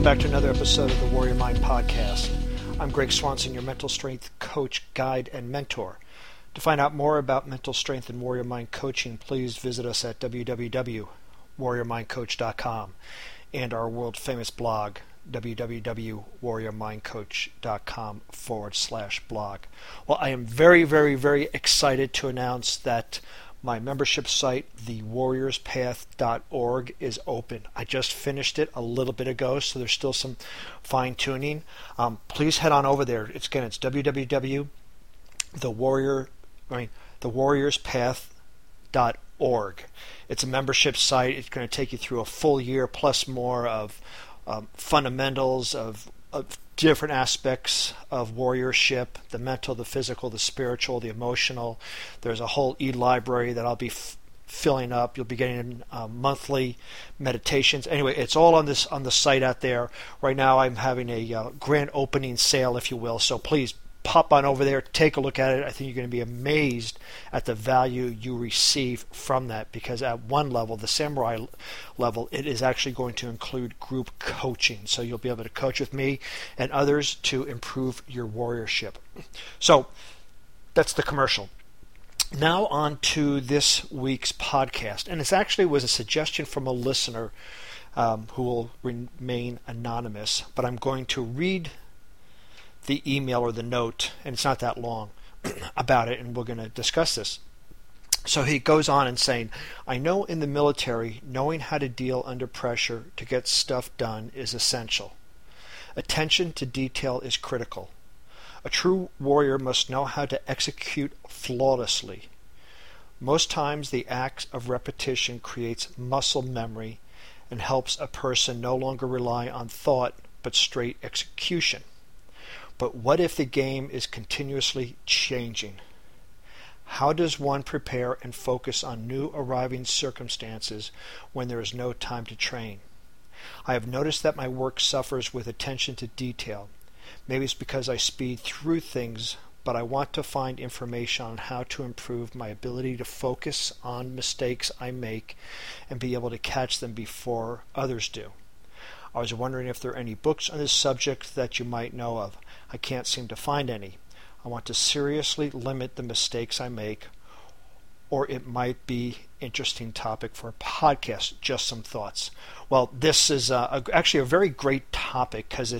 Welcome back to another episode of the Warrior Mind Podcast. I'm Greg Swanson, your mental strength coach, guide, and mentor. To find out more about mental strength and Warrior Mind coaching, please visit us at www.warriormindcoach.com and our world-famous blog, www.warriormindcoach.com/blog. Well, I am very, very, very excited to announce that my membership site, thewarriorspath.org, is open. I just finished it a little bit ago, so there's still some fine-tuning. Please head on over there. It's thewarriorspath.org. It's a membership site. It's going to take you through a full year plus more of fundamentals of different aspects of warriorship, the mental, the physical, the spiritual, the emotional. There's a whole e-library that I'll be filling up. You'll be getting monthly meditations. Anyway, it's all on the site out there. Right now I'm having a grand opening sale, if you will, so please pop on over there, take a look at it. I think you're going to be amazed at the value you receive from that, because at one level, the samurai level, it is actually going to include group coaching. So you'll be able to coach with me and others to improve your warriorship. So that's the commercial. Now on to this week's podcast. And it actually was a suggestion from a listener who will remain anonymous, but I'm going to read the email or the note, and it's not that long, about it, and we're going to discuss this. So he goes on and saying, I know in the military, knowing how to deal under pressure to get stuff done is essential. Attention to detail is critical. A true warrior must know how to execute flawlessly. Most times the act of repetition creates muscle memory and helps a person no longer rely on thought but straight execution. But what if the game is continuously changing? How does one prepare and focus on new arriving circumstances when there is no time to train? I have noticed that my work suffers with attention to detail. Maybe it's because I speed through things, but I want to find information on how to improve my ability to focus on mistakes I make and be able to catch them before others do. I was wondering if there are any books on this subject that you might know of. I can't seem to find any. I want to seriously limit the mistakes I make, or it might be an interesting topic for a podcast. Just some thoughts. Well, this is actually a very great topic, because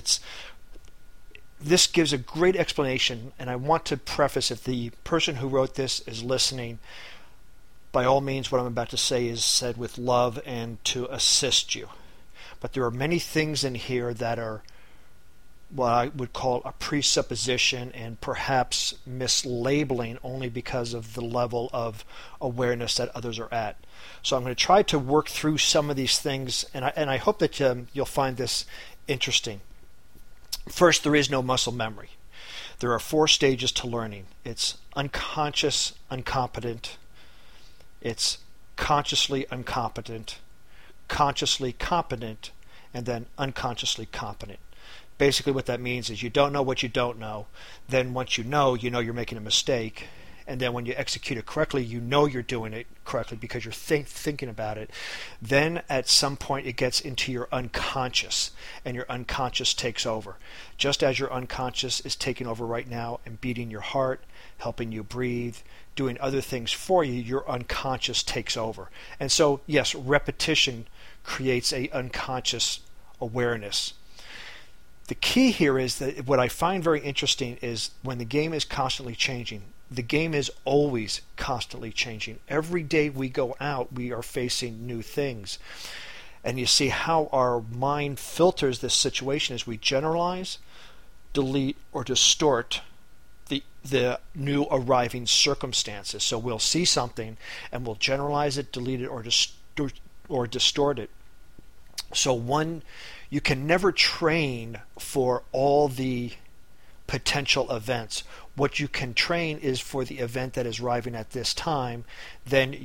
this gives a great explanation, and I want to preface, if the person who wrote this is listening, by all means what I'm about to say is said with love and to assist you. But there are many things in here that are what I would call a presupposition and perhaps mislabeling only because of the level of awareness that others are at. So I'm going to try to work through some of these things, and I hope that you'll find this interesting. First, there is no muscle memory. There are 4 stages to learning. It's unconscious, incompetent. It's consciously incompetent, consciously competent, and then unconsciously competent. Basically what that means is you don't know what you don't know. Then once you know you're making a mistake. And then when you execute it correctly, you know you're doing it correctly because you're thinking about it. Then at some point it gets into your unconscious, and your unconscious takes over. Just as your unconscious is taking over right now and beating your heart, helping you breathe, doing other things for you, your unconscious takes over. And so, yes, repetition creates a unconscious awareness. The key here is that what I find very interesting is when the game is constantly changing. The game is always constantly changing. Every day we go out, we are facing new things. And you see how our mind filters this situation as we generalize, delete, or distort the new arriving circumstances. So we'll see something and we'll generalize it, delete it, or distort it. So you can never train for all the potential events. What you can train is for the event that is arriving at this time, then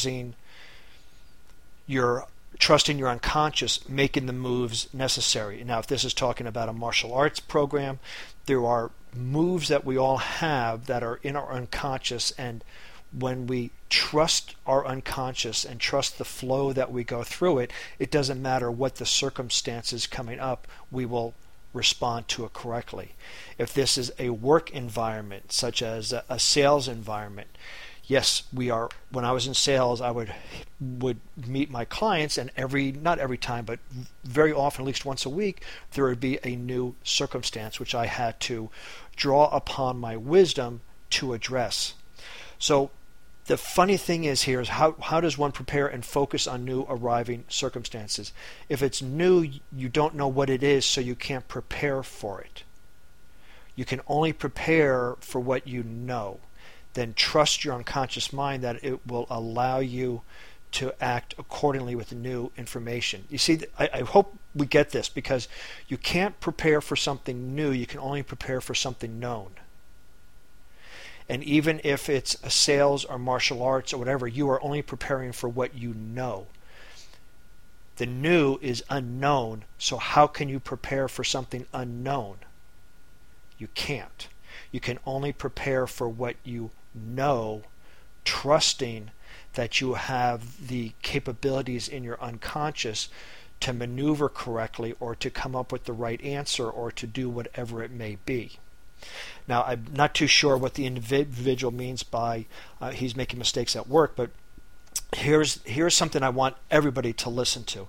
trusting your unconscious, making the moves necessary. Now, if this is talking about a martial arts program, there are moves that we all have that are in our unconscious, and when we trust our unconscious and trust the flow that we go through it, it doesn't matter what the circumstances coming up, we will respond to it correctly. If this is a work environment, such as a sales environment, yes, when I was in sales, I would meet my clients, and not every time, but very often, at least once a week, there would be a new circumstance which I had to draw upon my wisdom to address. So the funny thing is here is how does one prepare and focus on new arriving circumstances? If it's new, you don't know what it is, so you can't prepare for it. You can only prepare for what you know. Then trust your unconscious mind that it will allow you to act accordingly with the new information. You see, I hope we get this, because you can't prepare for something new, you can only prepare for something known. And even if it's a sales or martial arts or whatever, you are only preparing for what you know. The new is unknown, so how can you prepare for something unknown? You can't. You can only prepare for what you know, trusting that you have the capabilities in your unconscious to maneuver correctly or to come up with the right answer or to do whatever it may be. Now, I'm not too sure what the individual means by he's making mistakes at work, but here's something I want everybody to listen to.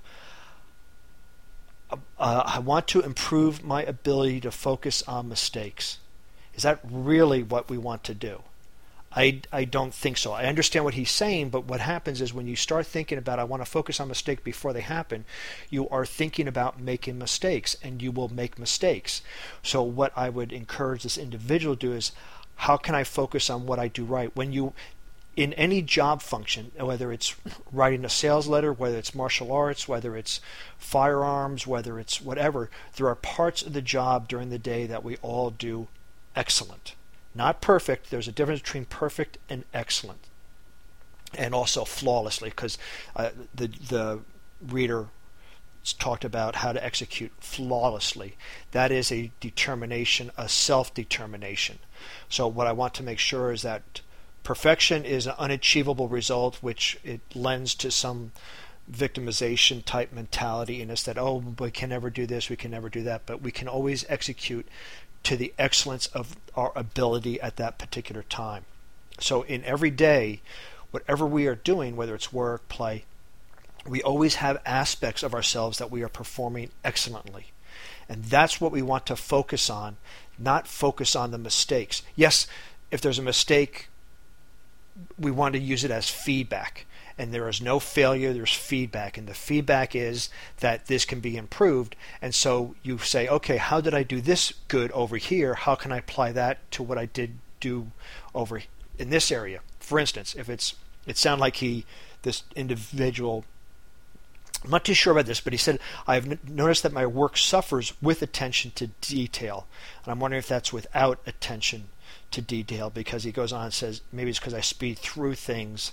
I want to improve my ability to focus on mistakes. Is that really what we want to do? I don't think so. I understand what he's saying, but what happens is when you start thinking about, I want to focus on mistakes before they happen, you are thinking about making mistakes, and you will make mistakes. So what I would encourage this individual to do is, how can I focus on what I do right? When you, in any job function, whether it's writing a sales letter, whether it's martial arts, whether it's firearms, whether it's whatever, there are parts of the job during the day that we all do excellent. Not perfect. There's a difference between perfect and excellent, and also flawlessly, because the reader talked about how to execute flawlessly. That is a determination, a self-determination. So what I want to make sure is that perfection is an unachievable result, which it lends to some victimization type mentality in us that, oh, we can never do this, we can never do that, but we can always execute to the excellence of our ability at that particular time. So in every day, whatever we are doing, whether it's work, play, we always have aspects of ourselves that we are performing excellently. And that's what we want to focus on, not focus on the mistakes. Yes, if there's a mistake, we want to use it as feedback. And there is no failure, there's feedback. And the feedback is that this can be improved. And so you say, okay, how did I do this good over here? How can I apply that to what I did do over in this area? For instance, if it sounded like this individual, I'm not too sure about this, but he said, I've noticed that my work suffers with attention to detail. And I'm wondering if that's without attention to detail, because he goes on and says, maybe it's because I speed through things.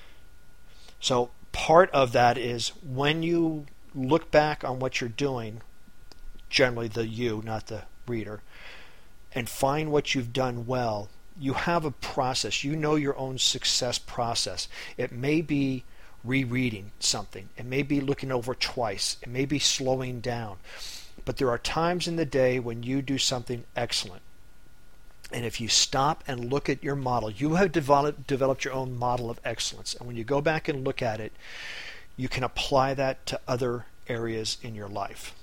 So part of that is when you look back on what you're doing, generally the you, not the reader, and find what you've done well, you have a process. You know your own success process. It may be rereading something. It may be looking over twice. It may be slowing down. But there are times in the day when you do something excellent. And if you stop and look at your model, you have developed your own model of excellence. And when you go back and look at it, you can apply that to other areas in your life.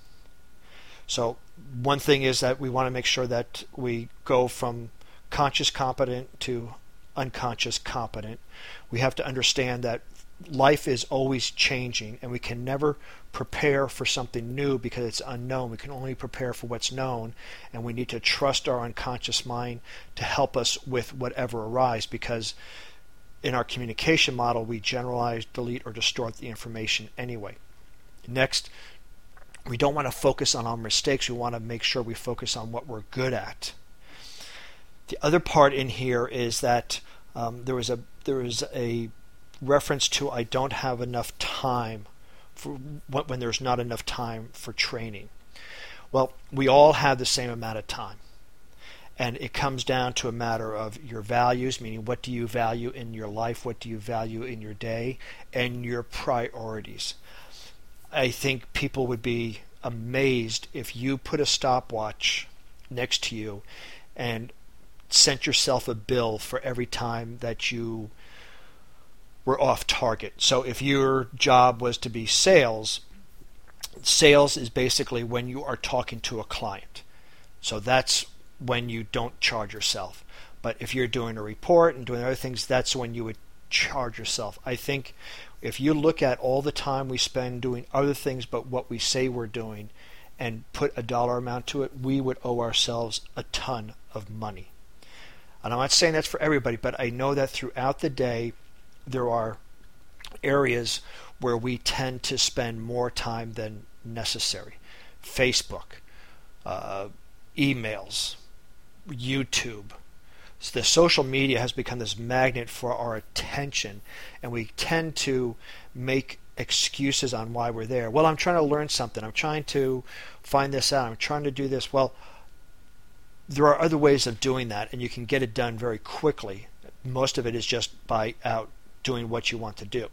So one thing is that we want to make sure that we go from conscious competent to unconscious competent. We have to understand that life is always changing, and we can never prepare for something new because it's unknown. We can only prepare for what's known, and we need to trust our unconscious mind to help us with whatever arises, because in our communication model we generalize, delete, or distort the information anyway. Next, we don't want to focus on our mistakes. We want to make sure we focus on what we're good at. The other part in here is that there was a reference to I don't have enough time for when there's not enough time for training. Well, we all have the same amount of time, And it comes down to a matter of your values, meaning what do you value in your life, what do you value in your day, and your priorities. I think people would be amazed if you put a stopwatch next to you and sent yourself a bill for every time that you were off target. So if your job was to be sales is basically when you are talking to a client. So that's when you don't charge yourself. But if you're doing a report and doing other things, that's when you would charge yourself. I think if you look at all the time we spend doing other things but what we say we're doing and put a dollar amount to it, we would owe ourselves a ton of money. And I'm not saying that's for everybody, but I know that throughout the day there are areas where we tend to spend more time than necessary. Facebook, emails, YouTube. So the social media has become this magnet for our attention, and we tend to make excuses on why we're there. Well, I'm trying to learn something. I'm trying to find this out. I'm trying to do this. Well, there are other ways of doing that, and you can get it done very quickly. Most of it is just by out doing what you want to do.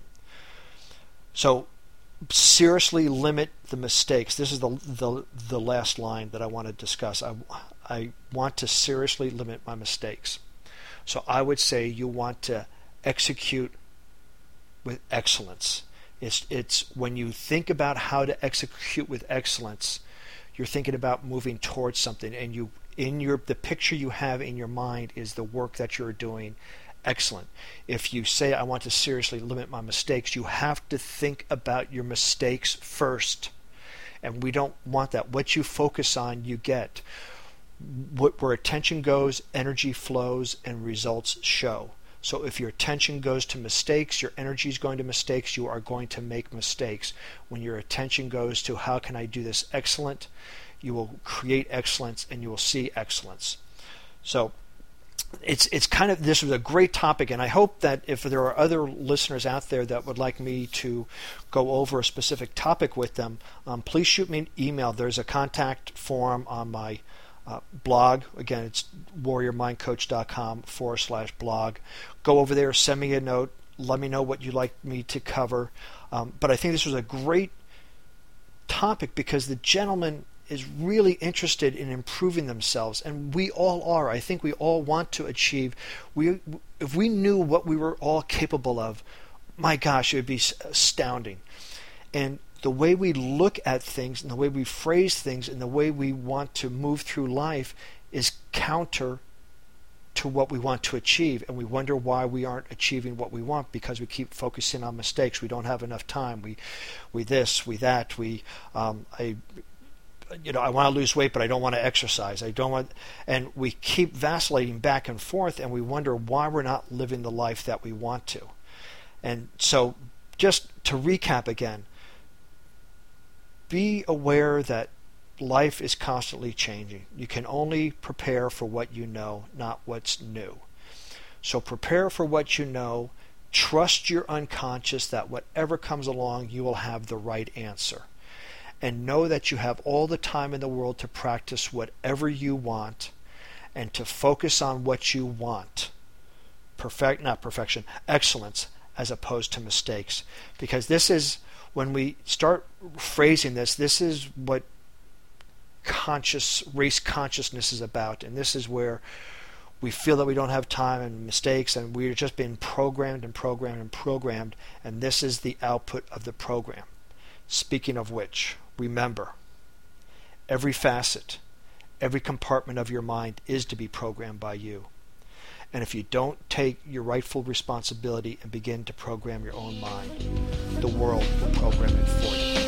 So seriously limit the mistakes. This is the last line that I want to discuss. I want to seriously limit my mistakes. So I would say you want to execute with excellence. It's when you think about how to execute with excellence, you're thinking about moving towards something, and the picture you have in your mind is the work that you're doing. Excellent. If you say, I want to seriously limit my mistakes, you have to think about your mistakes first. And we don't want that. What you focus on, you get. Where attention goes, energy flows, and results show. So if your attention goes to mistakes, your energy is going to mistakes, you are going to make mistakes. When your attention goes to how can I do this excellent, you will create excellence and you will see excellence. So it's kind of, this was a great topic, and I hope that if there are other listeners out there that would like me to go over a specific topic with them, please shoot me an email. There's a contact form on my blog. Again, it's warriormindcoach.com/blog. Go over there, send me a note, let me know what you'd like me to cover. But I think this was a great topic because the gentleman is really interested in improving themselves, and we all are. I think we all want to achieve. If we knew what we were all capable of, my gosh, it would be astounding. And the way we look at things and the way we phrase things and the way we want to move through life is counter to what we want to achieve, and we wonder why we aren't achieving what we want because we keep focusing on mistakes. We don't have enough time. We this, we that. I want to lose weight, but I don't want to exercise. And we keep vacillating back and forth, and we wonder why we're not living the life that we want to. And so, just to recap again, be aware that life is constantly changing. You can only prepare for what you know, not what's new. So prepare for what you know. Trust your unconscious that whatever comes along, you will have the right answer. And know that you have all the time in the world to practice whatever you want and to focus on what you want. Not perfection, excellence, as opposed to mistakes. Because this is, when we start phrasing this is what race consciousness is about. And this is where we feel that we don't have time and mistakes, and we're just being programmed and programmed and programmed. And this is the output of the program. Speaking of which, remember, every facet, every compartment of your mind is to be programmed by you. And if you don't take your rightful responsibility and begin to program your own mind, the world will program it for you.